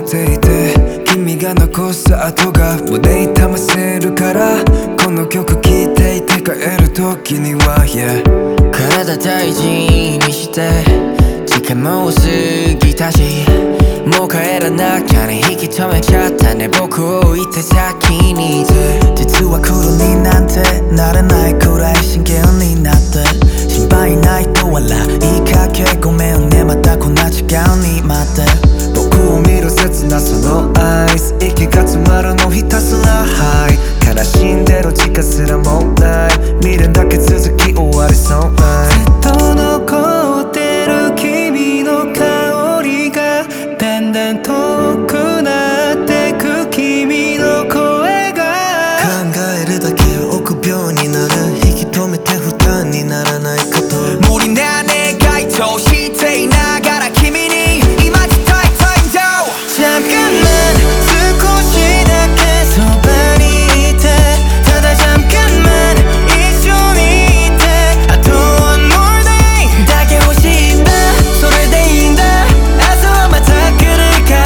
っていて、君が残す跡が胸痛ませるから、この曲聴いていて帰る時には、yeah、 体大事にして時間も過ぎたし、もう帰らなきゃね、引き止めちゃったね、僕を置いて先にいて。 実は黒になんてなれないくらい真剣になって、心配ないと笑いかけ、ごめんねまたこんな時間に待って。 僕を見る切なそのアイス、息が詰まるのひたすらハイ、悲しんでる時間すらもない、未練だけ続き終わりそうない。 ずっと残ってる君の香りがだんだん遠くなってく、君の声が考えるだけ臆病になる、引き止めて負担にならないこと。 無理な願いとしていながら君に今伝えたいんだ。 잠깐만少しだけそばにいて、ただ잠깐만一緒にいて、あとone more dayだけ欲しいんだ、それでいいんだ、明日はまた来るから。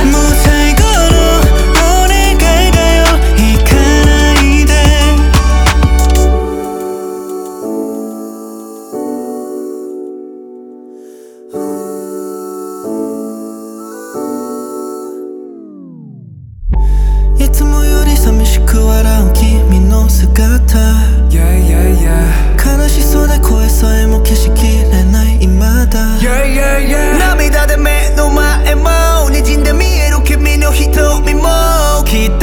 もう最後のお願いだよ、行かないで。いつもより寂しく笑う君の姿、 Yeah, yeah, yeah、 悲しそうで声さえも消しきれない未だ、 Yeah, yeah, yeah、 涙で目の前も滲んで見える君の瞳も、きっと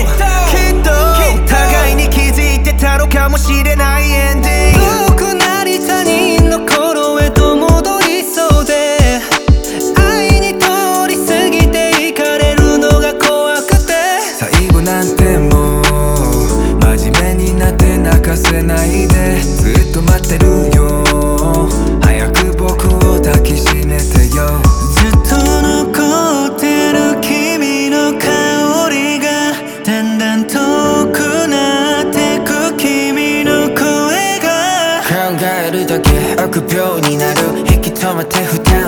互いに気づいてたのかもしれないエンディング。遠くなり他人の頃へと戻りそうで、愛に通り過ぎていかれるのが怖くて。 最後なんてもう真面目になって泣かせないで、ずっと待ってるよ、早く僕を抱きしめてよ。 ずっと残ってる君の香りがだんだん遠くなってく、君の声が考えるだけ臆病になる、引き止めて負担